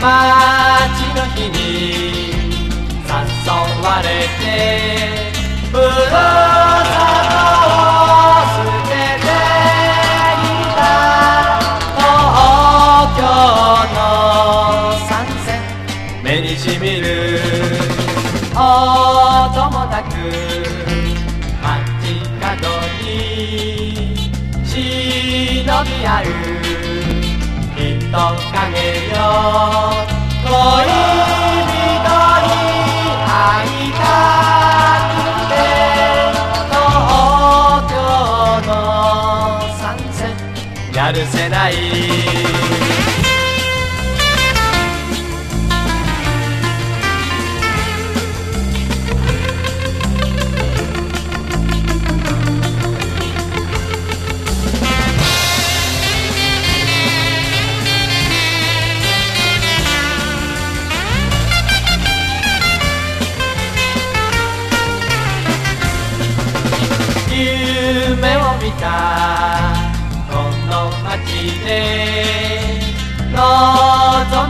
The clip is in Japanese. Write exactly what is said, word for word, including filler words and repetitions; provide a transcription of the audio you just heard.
街の日に誘われてふるさとを捨てていた東京の山線目にしみる音もなく街角に忍び合う人影よ恋人に会いたくて東京の山線やるせない夢を見たこの街で